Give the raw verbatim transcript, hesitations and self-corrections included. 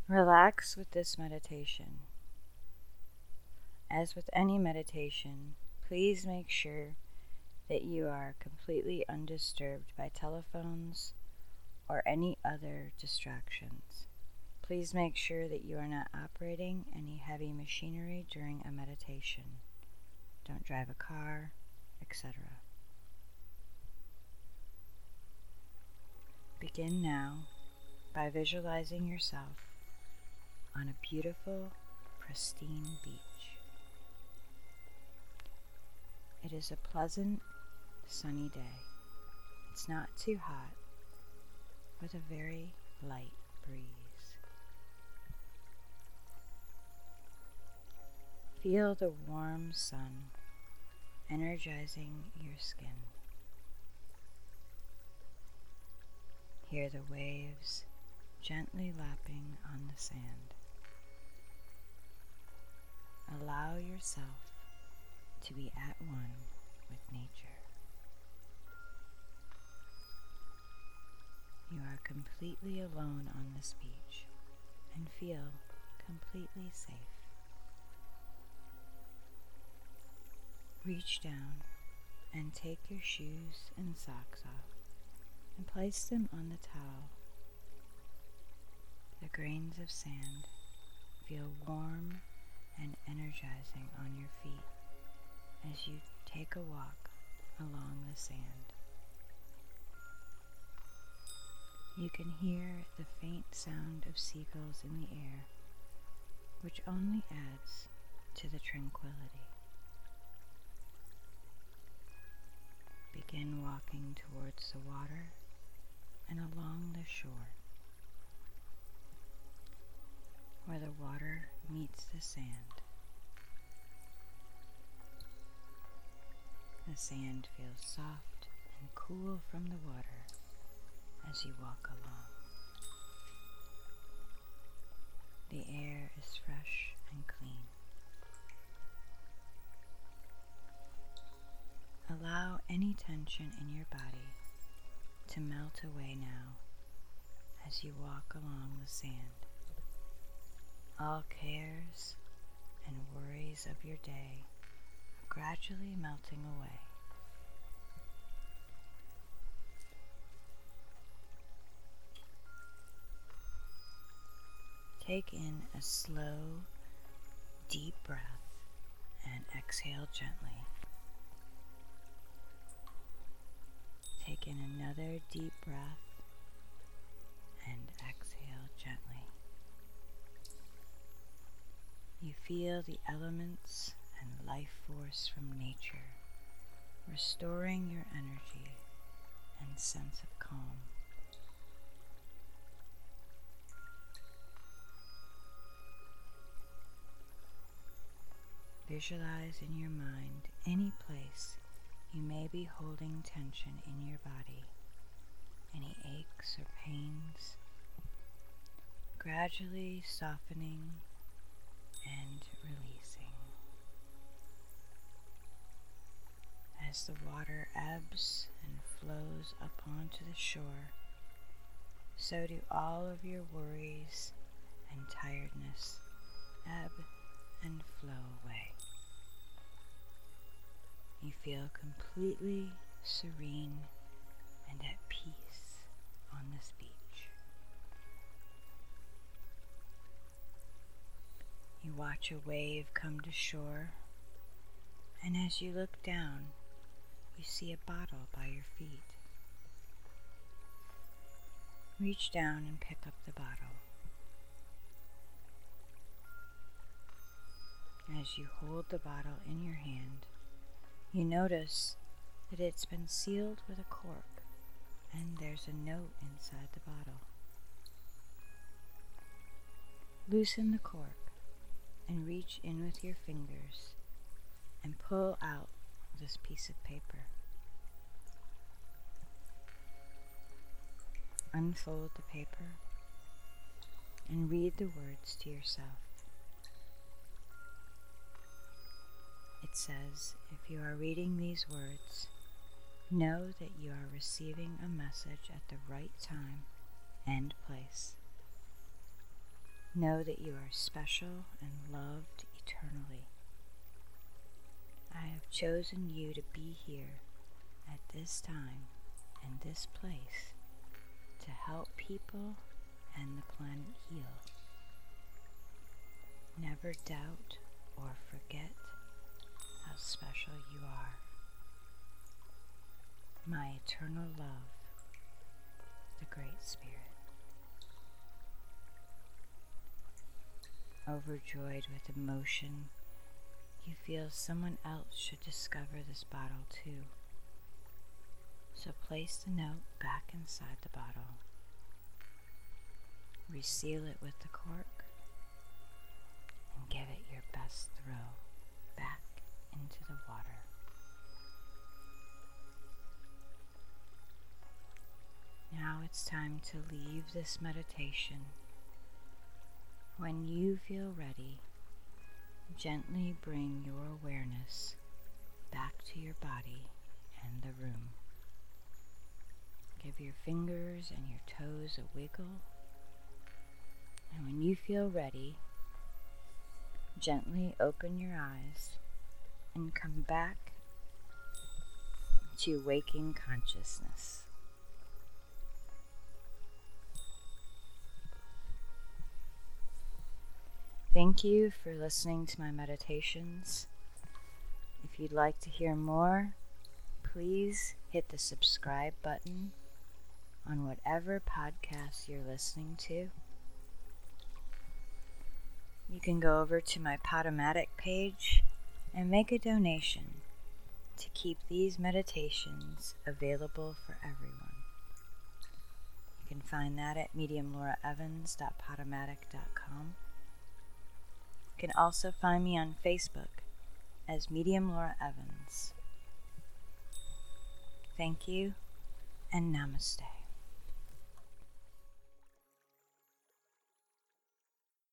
Relax with this meditation. As with any meditation, please make sure that you are completely undisturbed by telephones or any other distractions. Please make sure that you are not operating any heavy machinery during a meditation. Don't drive a car, et cetera. Begin now by visualizing yourself on a beautiful, pristine beach. It is a pleasant, sunny day. It's not too hot, with a very light breeze. Feel the warm sun energizing your skin. Hear the waves gently lapping on the sand. Allow yourself to be at one with nature. You are completely alone on this beach and feel completely safe. Reach down and take your shoes and socks off and place them on the towel. The grains of sand feel warm and energizing on your feet as you take a walk along the sand. You can hear the faint sound of seagulls in the air, which only adds to the tranquility. Begin walking towards the water and along the shore, where the water meets the sand. The sand feels soft and cool from the water as you walk along. The air is fresh and clean. Allow any tension in your body to melt away now as you walk along the sand. All cares and worries of your day are gradually melting away. Take in a slow, deep breath and exhale gently. Take in another deep breath and exhale gently. You feel the elements and life force from nature restoring your energy and sense of calm. Visualize in your mind any place you may be holding tension in your body, any aches or pains, gradually softening and releasing. As the water ebbs and flows up onto the shore, so do all of your worries and tiredness ebb and flow away. You feel completely serene and at peace on this beach. You watch a wave come to shore, and as you look down, you see a bottle by your feet. Reach down and pick up the bottle. As you hold the bottle in your hand, you notice that it's been sealed with a cork, and there's a note inside the bottle. Loosen the cork and reach in with your fingers and pull out this piece of paper. Unfold the paper and read the words to yourself. It says, if you are reading these words, know that you are receiving a message at the right time and place. Know that you are special and loved eternally. I have chosen you to be here at this time and this place to help people and the planet heal. Never doubt or forget how special you are. My eternal love, the Great Spirit. Overjoyed with emotion, you feel someone else should discover this bottle too. So place the note back inside the bottle. Reseal it with the cork and give it your best throw back into the water. Now it's time to leave this meditation. When you feel ready, gently bring your awareness back to your body and the room. Give your fingers and your toes a wiggle, and when you feel ready, gently open your eyes and come back to waking consciousness. Thank you for listening to my meditations. If you'd like to hear more, please hit the subscribe button on whatever podcast you're listening to. You can go over to my Podomatic page and make a donation to keep these meditations available for everyone. You can find that at medium laura evans dot podomatic dot com. You can also find me on Facebook as Medium Laura Evans. Thank you, and namaste.